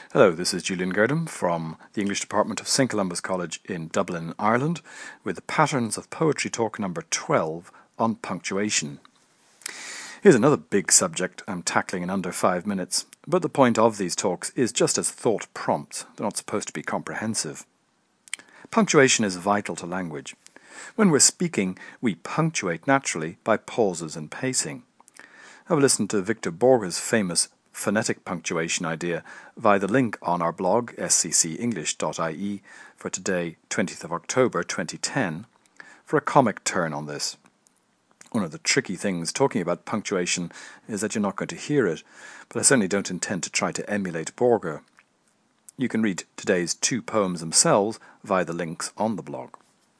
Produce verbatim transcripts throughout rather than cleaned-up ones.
Hello, this is Julian Girdham from the English department of Saint Columba's College in Dublin, Ireland, with the Patterns of Poetry talk number twelve on punctuation. Here's another big subject I'm tackling in under five minutes, but the point of these talks is just as thought prompts. They're not supposed to be comprehensive. Punctuation is vital to language. When we're speaking, we punctuate naturally by pauses and pacing. Have a listen to Victor Borge's famous phonetic punctuation idea via the link on our blog, s c c english dot i e, for today, twentieth of October twenty ten, for a comic turn on this. One of the tricky things talking about punctuation is that you're not going to hear it, but I certainly don't intend to try to emulate Borge. You can read today's two poems themselves via the links on the blog.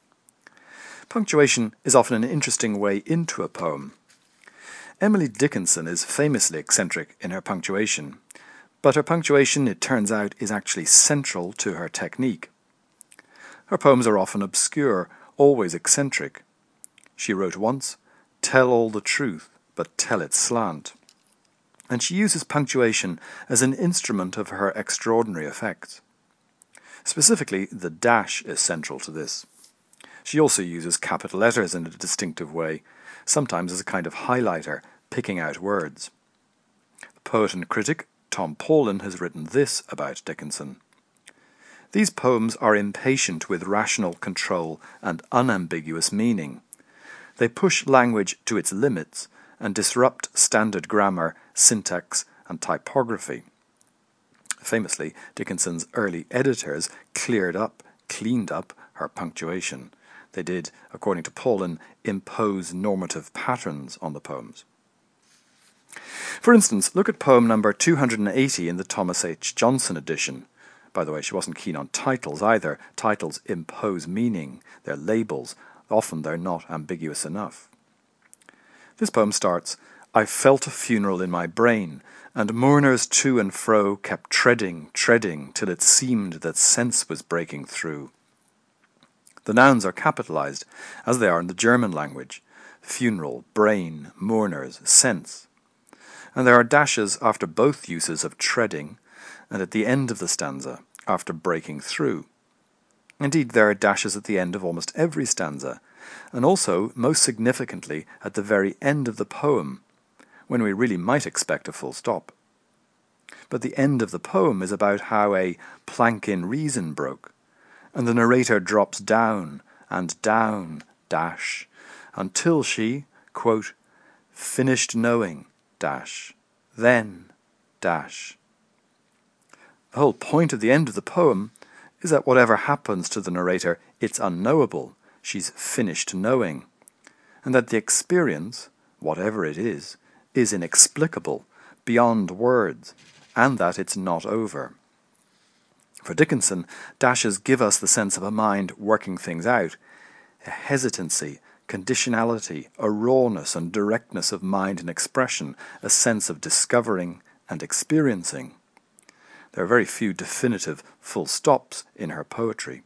Punctuation is often an interesting way into a poem. Emily Dickinson is famously eccentric in her punctuation, but her punctuation, it turns out, is actually central to her technique. Her poems are often obscure, always eccentric. She wrote once, "Tell all the truth, but tell it slant." And she uses punctuation as an instrument of her extraordinary effects. Specifically, the dash is central to this. She also uses capital letters in a distinctive way, sometimes as a kind of highlighter, picking out words. The poet and critic Tom Paulin has written this about Dickinson. These poems are impatient with rational control and unambiguous meaning. They push language to its limits and disrupt standard grammar, syntax, and typography. Famously, Dickinson's early editors cleared up, cleaned up her punctuation. They did, according to Paulin, impose normative patterns on the poems. For instance, look at poem number two hundred eighty in the Thomas H. Johnson edition. By the way, she wasn't keen on titles either. Titles impose meaning. They're labels. Often they're not ambiguous enough. This poem starts, "I felt a funeral in my brain, and mourners to and fro kept treading, treading, till it seemed that sense was breaking through." The nouns are capitalized, as they are in the German language: funeral, brain, mourners, sense. And there are dashes after both uses of treading, and at the end of the stanza, after breaking through. Indeed, there are dashes at the end of almost every stanza, and also, most significantly, at the very end of the poem, when we really might expect a full stop. But the end of the poem is about how a plank in reason broke, and the narrator drops down and down, dash, until she, quote, finished knowing, dash, then, dash. The whole point of the end of the poem is that whatever happens to the narrator, it's unknowable. She's finished knowing. And that the experience, whatever it is, is inexplicable, beyond words, and that it's not over. For Dickinson, dashes give us the sense of a mind working things out, a hesitancy, conditionality, a rawness and directness of mind and expression, a sense of discovering and experiencing. There are very few definitive full stops in her poetry.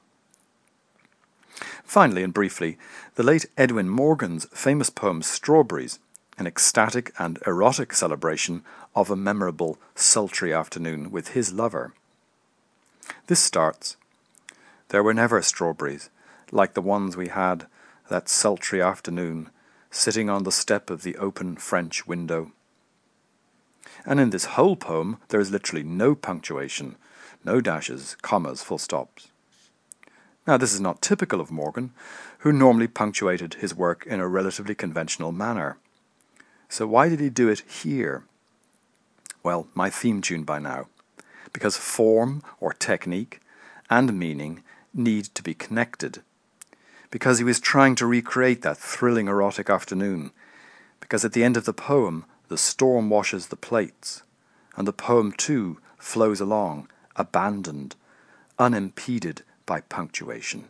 Finally and briefly, the late Edwin Morgan's famous poem Strawberries, an ecstatic and erotic celebration of a memorable sultry afternoon with his lover. This starts, "There were never strawberries, like the ones we had that sultry afternoon, sitting on the step of the open French window." And in this whole poem, there is literally no punctuation, no dashes, commas, full stops. Now, this is not typical of Morgan, who normally punctuated his work in a relatively conventional manner. So why did he do it here? Well, my theme tune by now. Because form, or technique, and meaning need to be connected. Because he was trying to recreate that thrilling erotic afternoon. Because at the end of the poem, the storm washes the plates, and the poem too flows along, abandoned, unimpeded by punctuation.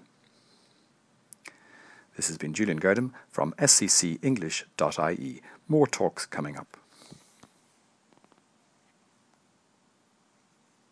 This has been Julian Girdham from s c c english dot i e. More talks coming up.